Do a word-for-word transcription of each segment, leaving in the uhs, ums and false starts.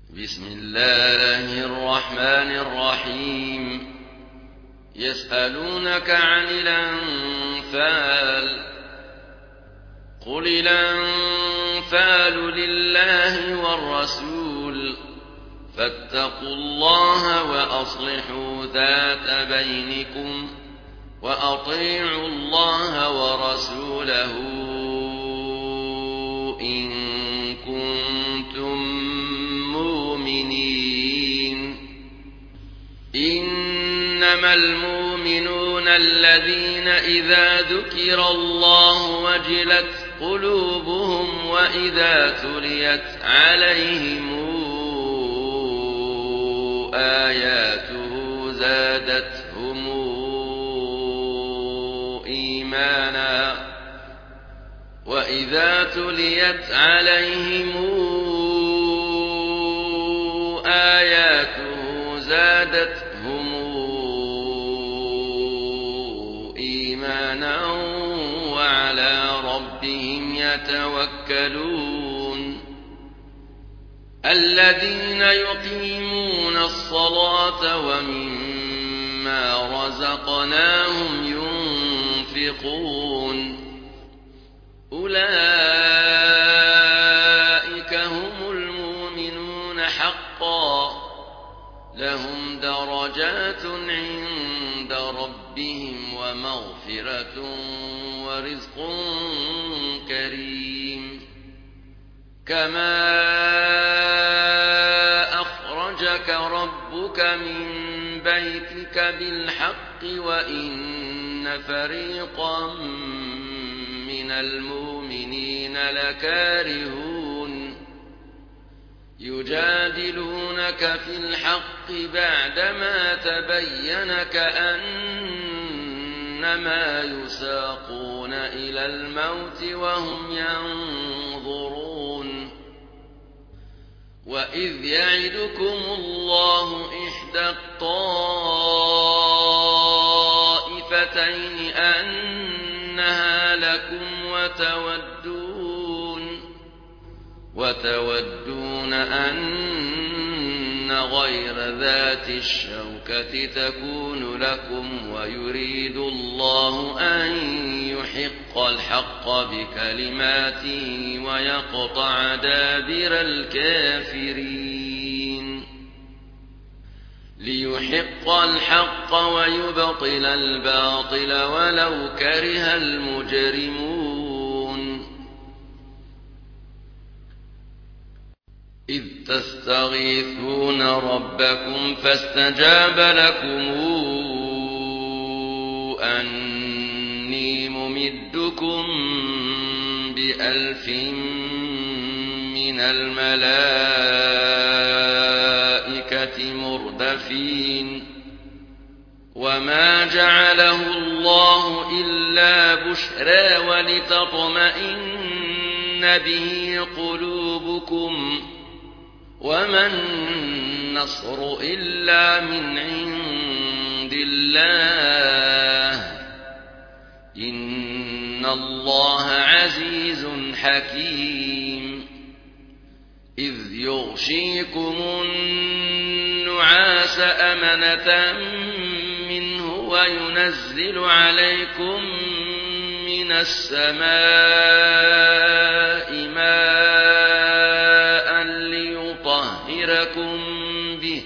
بسم الله الرحمن الرحيم. يسألونك عن الأنفال قل الأنفال لله والرسول فاتقوا الله وأصلحوا ذات بينكم وأطيعوا الله ورسوله إن كنتم مؤمنين. إنما المؤمنون الذين إذا ذكر الله وجلت قلوبهم وإذا تليت عليهم آياته زادتهم إيمانا وإذا تليت عليهم آياته زادتهم إيمانا وعلى ربهم يتوكلون. الذين يقيمون الصلاة ومما رزقناهم ينفقون أولئك هم المؤمنون حقا لهم درجات عند ربهم ومغفرة ورزق كريم. كما أخرجك ربك من بيتك بالحق وإن فريقا من المؤمنين لكارهون يجادلونك في الحق بعدما تبين كأنما يساقون إلى الموت وهم ينظرون. وإذ يعدكم الله إحدى الطائفتين أنها لكم وتودون وتودون أن غير ذات الشوكة تكون لكم ويريد الله أن يحق الحق بكلماته ويقطع دابر الكافرين ليحق الحق ويبطل الباطل ولو كره المجرمون. إذ تستغيثون ربكم فاستجاب لكم أني ممدكم بألف من الملائكة مردفين. وما جعله الله إلا بشرى ولتطمئن به قلوبكم وما النصر إلا من عند الله إن الله عزيز حكيم. إذ يغشيكم النعاس أمنة منه وينزل عليكم من السماء ماء ليطهركم به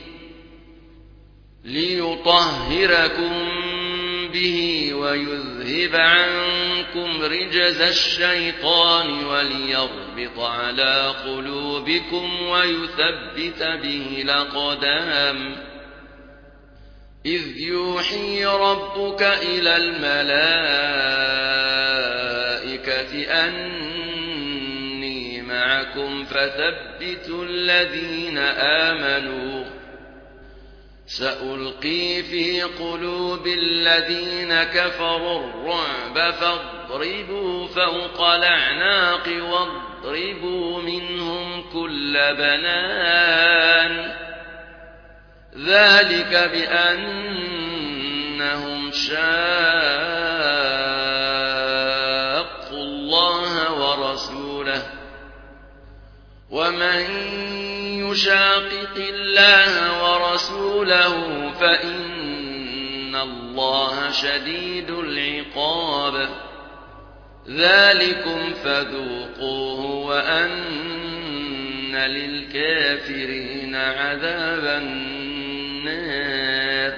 ليطهركم به ويذهب عنكم رجز الشيطان وليربط على قلوبكم ويثبت به الأقدام. إذ يوحي ربك إلى الملائكة أني معكم فثبتوا الذين آمنوا سألقي في قلوب الذين كفروا الرعب فاضربوا فوق الأعناق واضربوا منهم كل بنان. ذلك بأنهم شاقوا الله ورسوله ومن يشاقق الله ورسوله فإن الله شديد العقاب ذلكم فذوقوه وأن للكافرين عذاب النار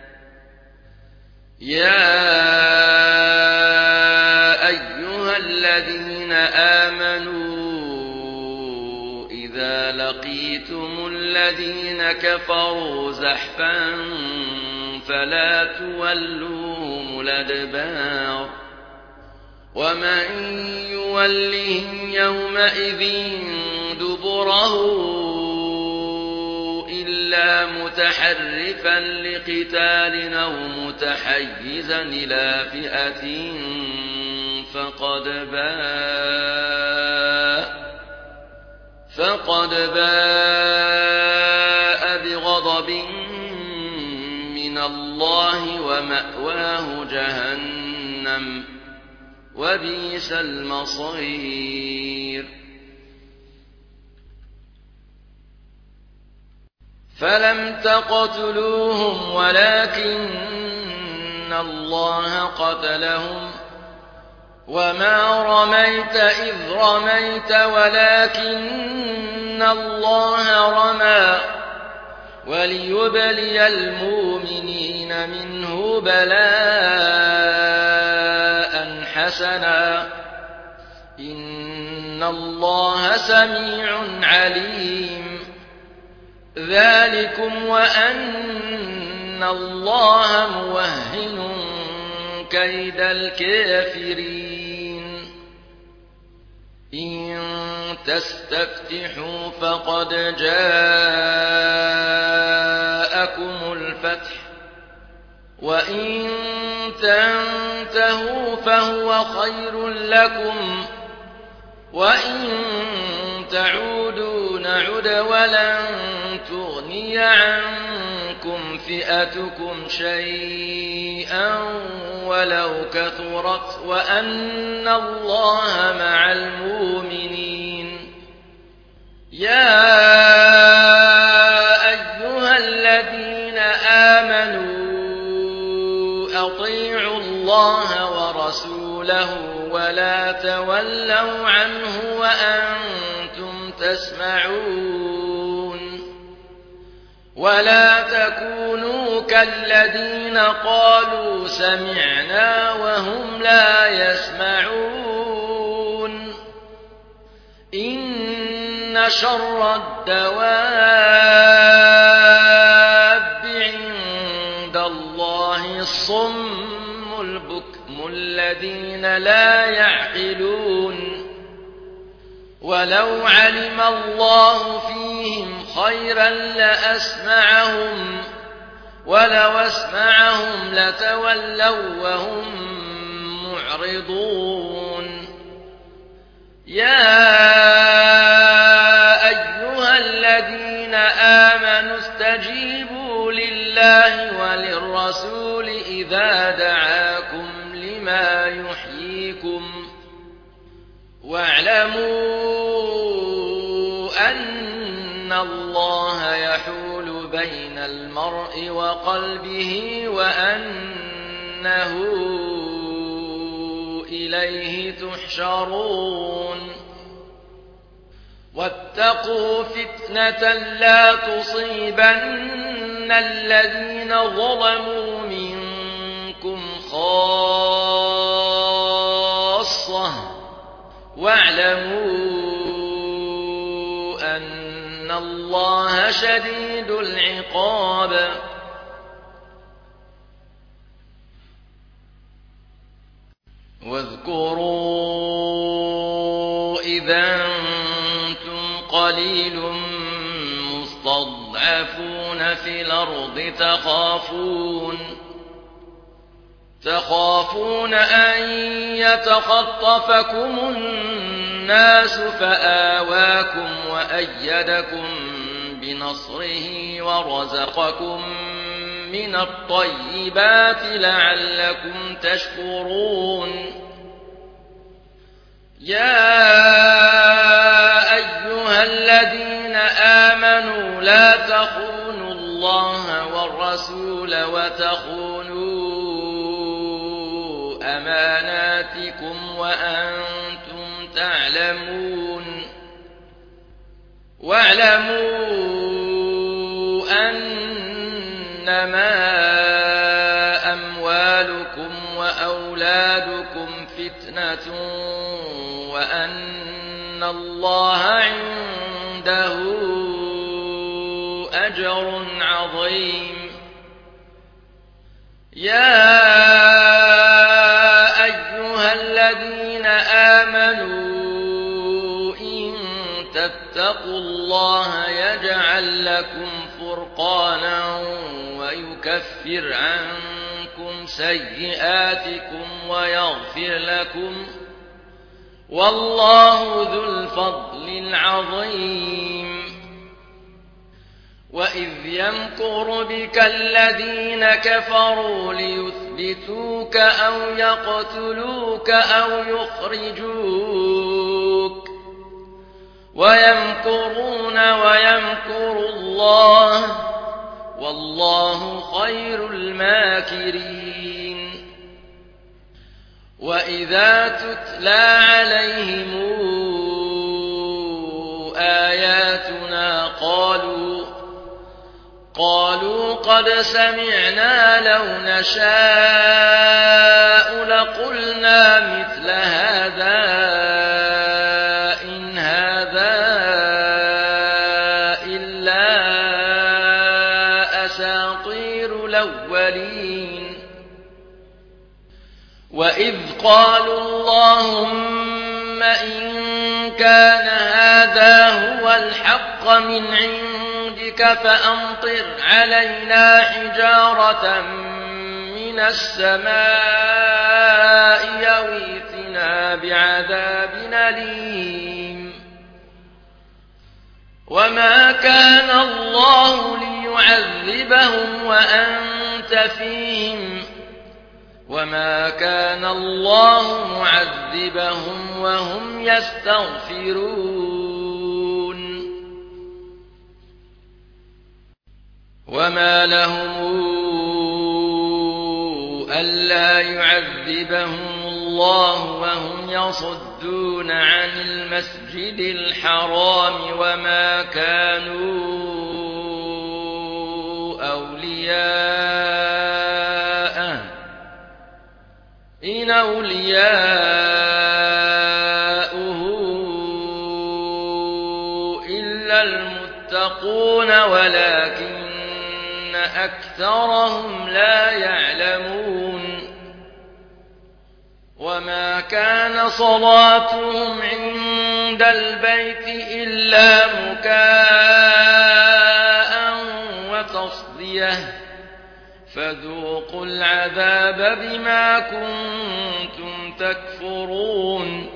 يا أيها الذين آمنوا إذا لقيتم الذين كفروا زحفا فلا تولوهم الأدبار ومن يولهم يومئذ دبره إلا متحرفا لقتال أو متحيزا إلى فئة فقد باء فقد باء بغضب من الله ومأواه جهنم وبئس المصير فلم تقتلوهم ولكن الله قتلهم وما رميت إذ رميت ولكن الله رمى وليبلي المؤمنين منه بلاء حسنا إن الله سميع عليم ذلكم وأن الله موهن كيد الكافرين إن تستفتحوا فقد جاءكم الفتح وإن تنتهوا فهو خير لكم وإن تعودوا نعد ولن تغني عنكم فئتكم شيئا ولو كثرت وأن الله مع المؤمنين يا أيها الذين آمنوا أطيعوا الله ورسوله ولا تولوا عنه وأنتم تسمعون ولا تكونوا كالذين قالوا سمعنا وهم لا يسمعون إن شر الدواب عند الله الصم البكم الذين لا يعقلون ولو علم الله فيهم خيرا لأسمعهم ولو أسمعهم لتولوا وهم معرضون يا أيها الذين آمنوا استجيبوا لله وللرسول إذا دعاكم لما يحييكم واعلموا أن الله يحول بين المرء وقلبه وأنه إليه تحشرون واتقوا فتنة لا تصيبن الذين ظلموا منكم خاصة واعلموا أن الله شديد العقاب واذكروا إذا أنتم قليل مستضعفون في الأرض تخافون تخافون أن يتخطفكم الناس فآواكم وأيدكم بنصره ورزقكم من الطيبات لعلكم تشكرون يا أيها الذين آمنوا لا تخونوا الله والرسول وتخونوا أماناتكم وأنتم تعلمون واعلموا أنما أموالكم وأولادكم فتنة وأن الله عنده أجر عظيم. يا أيها الذين آمنوا إن تتقوا الله يجعل لكم فرقانا ويكفر عنكم سيئاتكم ويغفر لكم والله ذو الفضل العظيم. وإذ يمكر بك الذين كفروا ليثبتوك أو يقتلوك أو يخرجوك ويمكرون ويمكر الله والله خير الماكرين. وإذا تتلى عليهم آياتنا قالوا قالوا قد سمعنا لو نشاء لقلنا مثل هذا إن هذا إلا أساطير الأولين. وإذ قالوا اللهم إن كان هذا هو الحق من عندك فأمطر علينا حجارة من السماء أو ائتنا بعذاب أليم. وما كان الله ليعذبهم وأنت فيهم وما كان الله معذبهم وهم يستغفرون. وما لهم ألا يعذبهم الله وهم يصدون عن المسجد الحرام وما كانوا أولياءه إن أولياؤه إلا المتقون ولكن أكثرهم لا يعلمون. وما كان صلاتهم عند البيت إلا مكاء وتصديه فذوقوا العذاب بما كنتم تكفرون.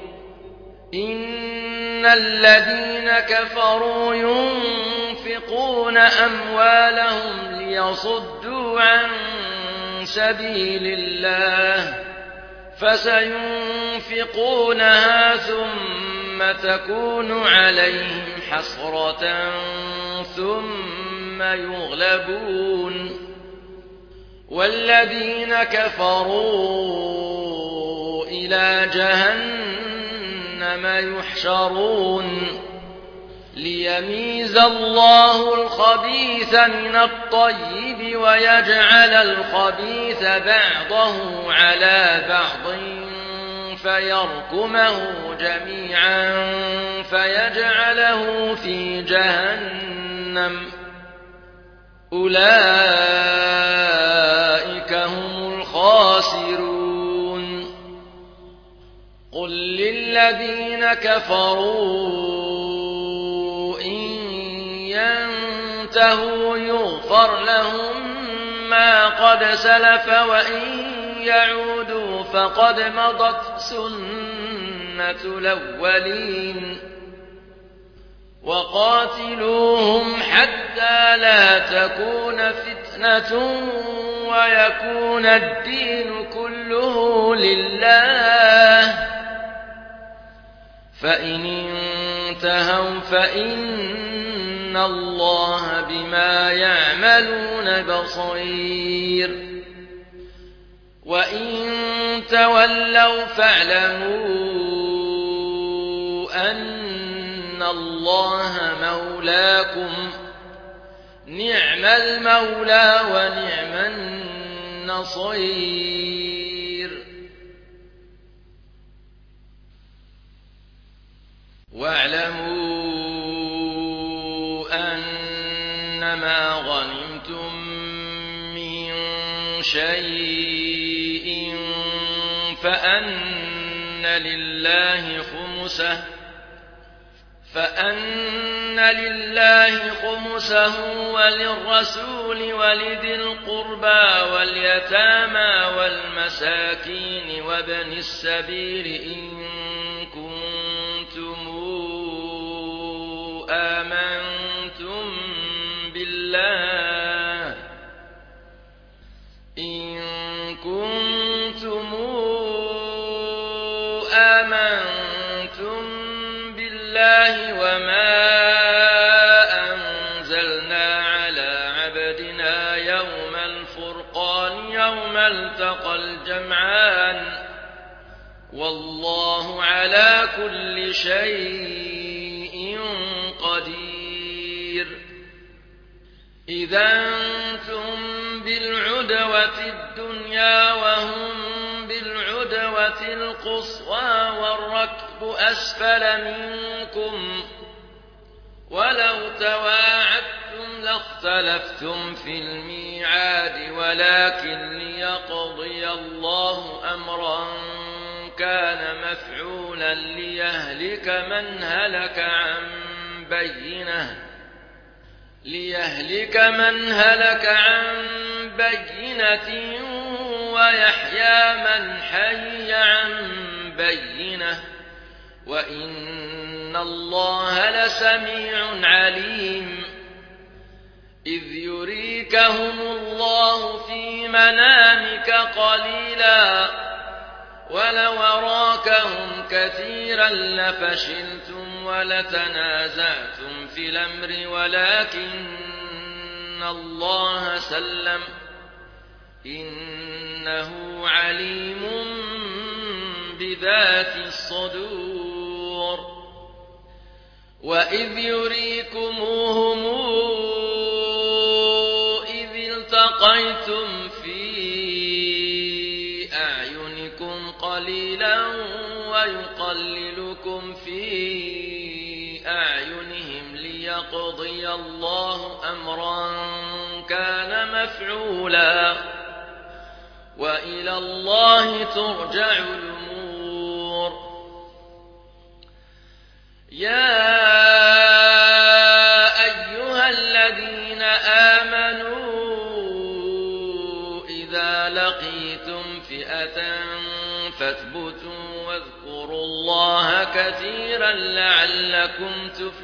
إن الذين كفروا ينفقون أموالهم ليصدوا عن سبيل الله فسينفقونها ثم تكون عليهم حسرة ثم يغلبون والذين كفروا إلى جهنم يحشرون ليميز الله الخبيث من الطيب ويجعل الخبيث بعضه على بعض فيركمه جميعا فيجعله في جهنم أولئك هم الخاسرون. قل للذين كفروا إن ينتهوا يغفر لهم ما قد سلف وإن يعودوا فقد مضت سنة الأولين. وقاتلوهم حتى لا تكون فتنة ويكون الدين كله لله فإن انتهوا فإن إن الله بما يعملون بصير وإن تولوا فاعلموا أن الله مولاكم نعم المولى ونعم النصير واعلموا أنما غنمتم من شيء فأن لله خمسه فأن لله خمسه وللرسول ولذي القربى واليتامى والمساكين وابن السبيل إن كنتم آمنتم بالله إن كنتم آمنتم بالله وما أنزلنا على عبدنا يوم الفرقان يوم التقى الجمعان والله على كل شيء قدير إذا أنتم بالعدوة الدنيا وهم بالعدوة القصوى والركب أسفل منكم ولو تواعدتم لاختلفتم في الميعاد ولكن ليقضي الله أمرا كان مفعولا ليهلك من هلك عن بينه ليهلك من هلك عن بينة ويحيى من حي عن بينة وإن الله لسميع عليم إذ يريكهم الله في منامك قليلا ولو أراكهم كثيرا لفشلتم ولتنازعتم في الأمر ولكن الله سلم إنه عليم بذات الصدور وإذ يريكموهم إذ التقيتم في أعينكم قليلا ويقللكم في أعينهم ليقضي الله أمرا كان مفعولا وإلى الله ترجع الأمور يا أيها الذين آمنوا إذا لقيتم فئة فاثبتوا واذكروا الله كثيرا لعلكم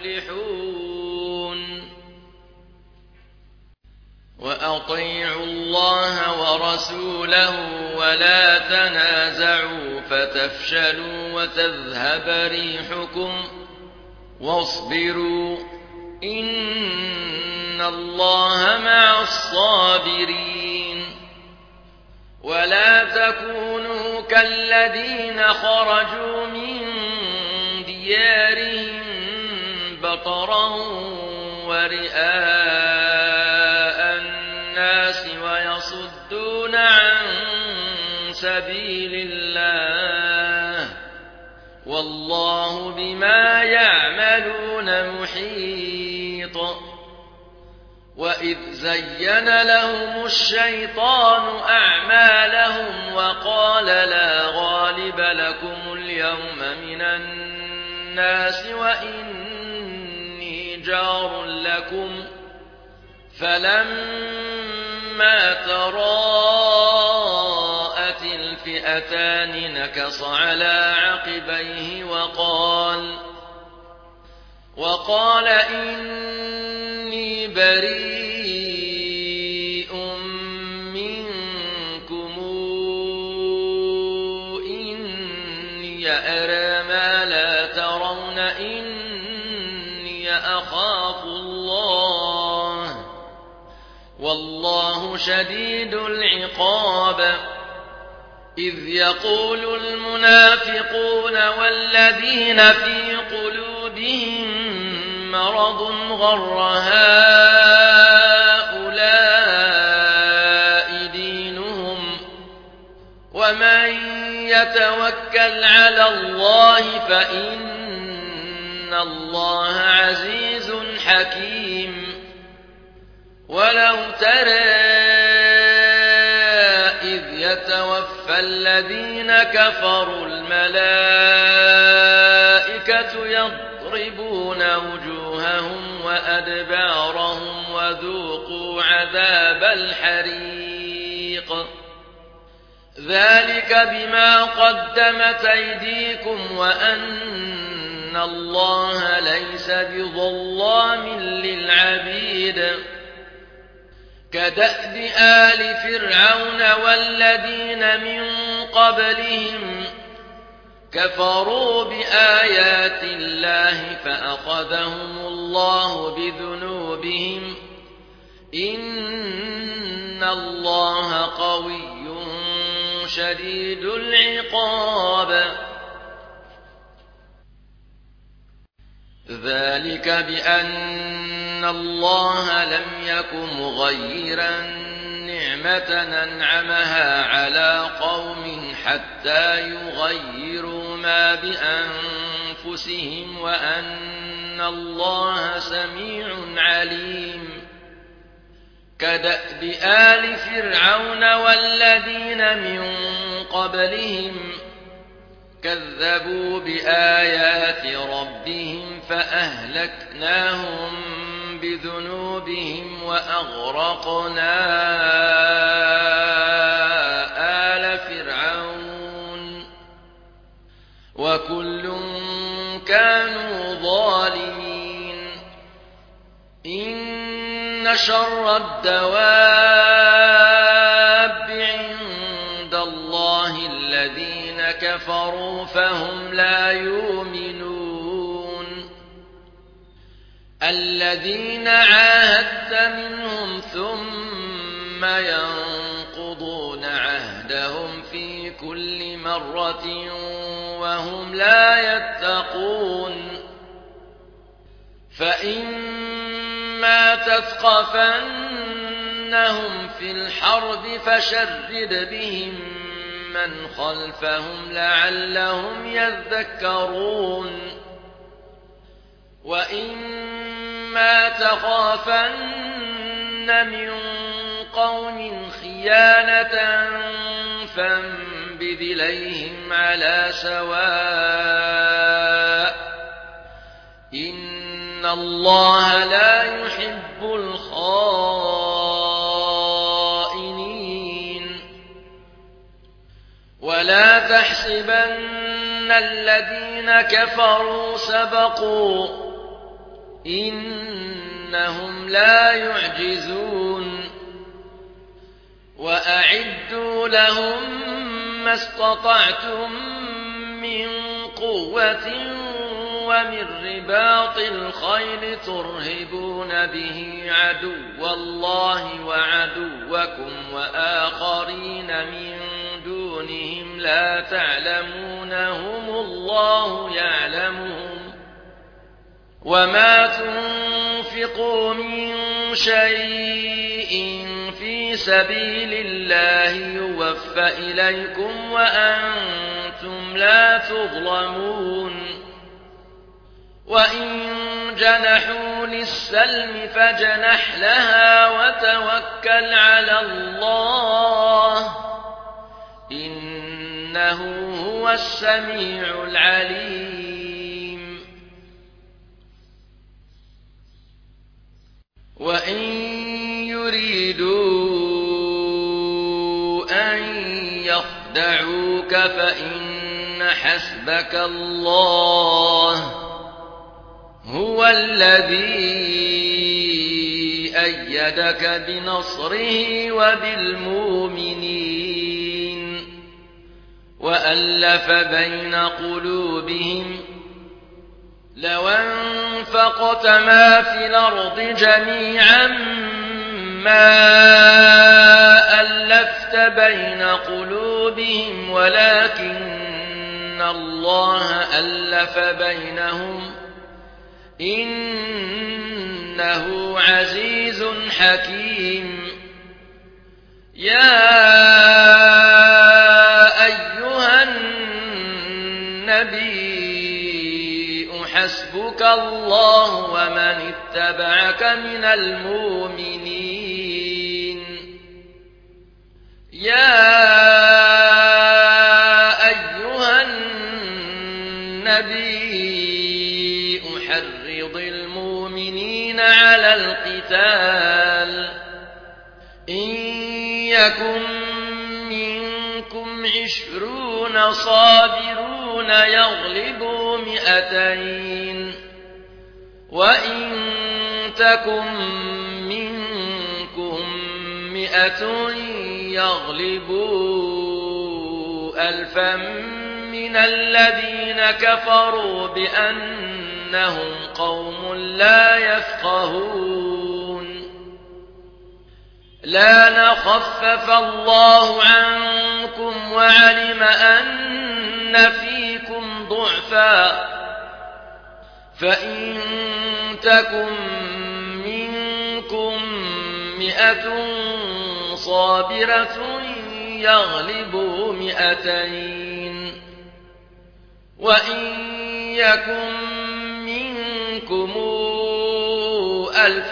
تفلحون وأطيعوا الله ورسوله ولا تنازعوا فتفشلوا وتذهب ريحكم واصبروا إن الله مع الصابرين ولا تكونوا كالذين خرجوا من ديارهم بطرا ورئاء الناس ويصدون عن سبيل الله والله بما يعملون محيط وإذ زين لهم الشيطان أعمالهم وقال لا غالب لكم اليوم من الناس وإني جار لكم فلما تراءت الفئتان نكص على عقبيه وقال وقال إني بريء منكم إني أرى ما لا ترون إني أخاف الله شديد العقاب إذ يقول المنافقون والذين في قلوبهم مرض غر هؤلاء دينهم ومن يتوكل على الله فإن الله عزيز حكيم ولو ترى إذ يتوفى الذين كفروا الملائكة يضربون وجوههم وأدبارهم وذوقوا عذاب الحريق ذلك بما قدمت أيديكم وأن الله ليس بظلام للعبيد كدأب آل فرعون والذين من قبلهم كفروا بآيات الله فأخذهم الله بذنوبهم إن الله قوي شديد العقاب ذلك بأن الله لم يك مغيرا نعمة أنعمها على قوم حتى يغيروا ما بأنفسهم وأن الله سميع عليم كدأب آل فرعون والذين من قبلهم كذبوا بآيات ربهم فأهلكناهم بذنوبهم وأغرقنا آل فرعون وكل كانوا ظالمين إن شر الدواب عند الله الذين كفروا فهم لا يؤمنون الذين عاهدت منهم ثم ينقضون عهدهم في كل مرة وهم لا يتقون فإما تثقفنهم في الحرب فشرد بهم من خلفهم لعلهم يذكرون وإما تخافن من قوم خيانة فانبذ إليهم على سواء إن الله لا يحب الخائنين ولا تحسبن الذين كفروا سبقوا إنهم لا يعجزون وأعدوا لهم ما استطعتم من قوة ومن رباط الخيل ترهبون به عدو الله وعدوكم وآخرين من دونهم لا تعلمونهم الله يعلمهم وما تنفقوا من شيء في سبيل الله يوفى إليكم وأنتم لا تظلمون وإن جنحوا للسلم فجنح لها وتوكل على الله إنه هو السميع العليم وإن يريدوا أن يخدعوك فإن حسبك الله هو الذي أيدك بنصره وبالمؤمنين وألف بين قلوبهم لو أنفقت ما في الأرض جميعا ما بين قلوبهم ولكن الله ألف بينهم إنه عزيز حكيم يا أيها النبي حسبك الله ومن اتبعك من المؤمنين يا أيها النبي حرض المؤمنين على القتال إن يكن منكم عشرون صابرون يغلبوا مئتين وإن تكن منكم مئة يغلبوا ألفا من الذين كفروا بأنهم قوم لا يفقهون لا نخفف الله عنكم وعلم أن فيكم ضعفا فإن تكن منكم مئة صابرة يغلبوا مئتين وإن يكن منكم ألف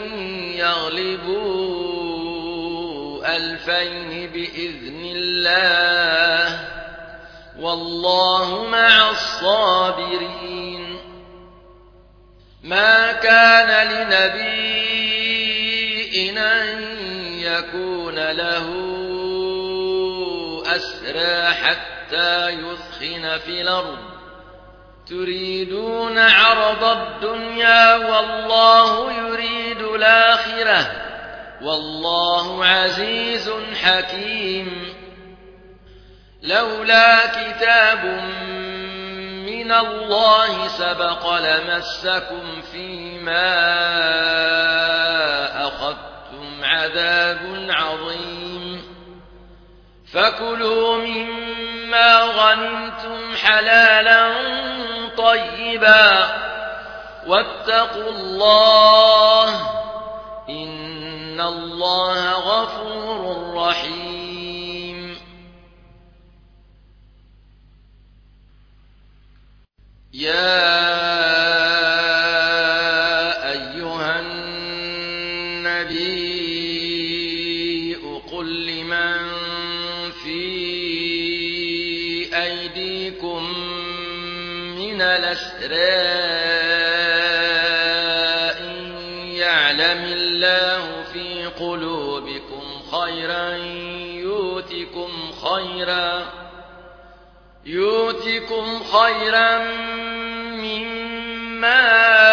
يغلبوا ألفين بإذن الله والله مع الصابرين ما كان لنبي أن يكون له أسرى حتى يثخن في الأرض تريدون عرض الدنيا والله يريد الآخرة والله عزيز حكيم لولا كتاب من الله سبق لمسكم فيما أخذتم عذاب عظيم فكلوا مما غنمتم حلالا طيبا واتقوا الله إن الله غفور رحيم يا أيها النبي قل لمن في أيديكم من الأسرى إن يعلم الله في قلوبكم خيرا يؤتكم خيرا يؤتكم خيرا مما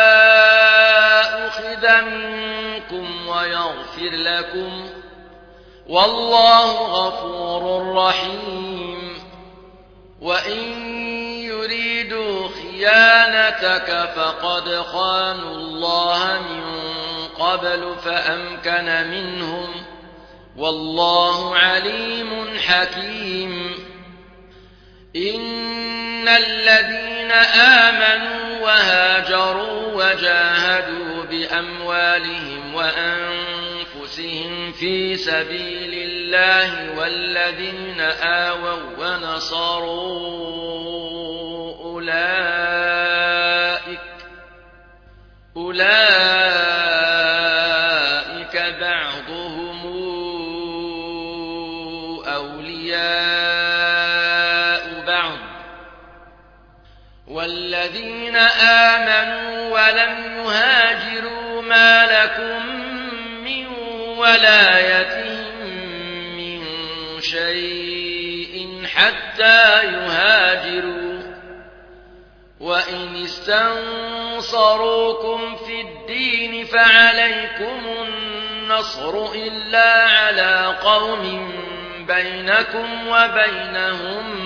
أخذ منكم ويغفر لكم والله غفور رحيم وإن يريدوا خيانتك فقد خانوا الله من قبل فأمكن منهم والله عليم حكيم إن الذين آمنوا وهاجروا وجاهدوا بأموالهم وأنفسهم في سبيل الله والذين آووا ونصروا أولئك أولئك بعضهم أولياء بعض والذين آمنوا ولم يهاجروا ما لكم من ولايتهم من شيء حتى يهاجروا وإن استنصروكم في الدين فعليكم النصر إلا على قوم بينكم وبينهم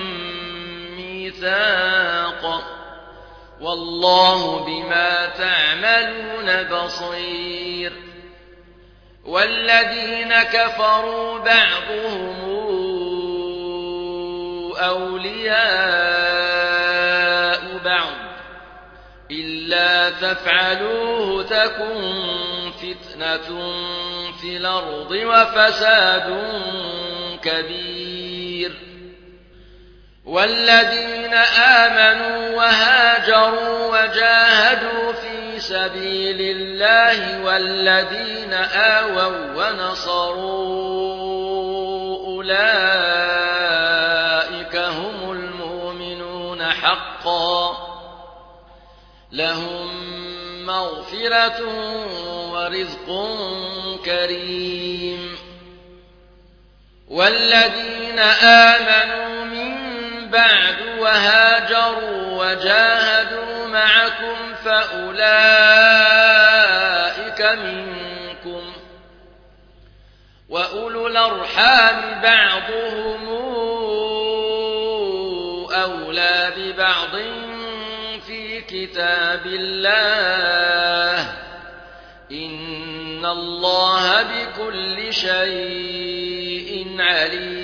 ميثاق والله بما تعملون بصير والذين كفروا بعضهم أولياء بعض إلا تفعلوه تكن فتنة في الأرض وفساد كبير والذين آمنوا وهاجروا وجاهدوا في سبيل الله والذين آووا ونصروا أولئك هم المؤمنون حقا لهم مغفرة ورزق كريم والذين آمنوا من بعد وهاجروا وجاهدوا معكم فأولئك منكم وأولو الأرحام بعضهم أولى ببعض في كتاب الله إن الله بكل شيء عليم